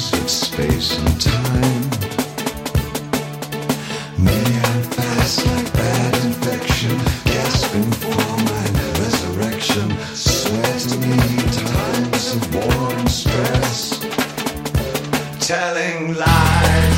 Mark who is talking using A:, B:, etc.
A: space and time. Me, I'm fast like bad infection, gasping for my resurrection. Swear to me, times of war and stress, telling lies.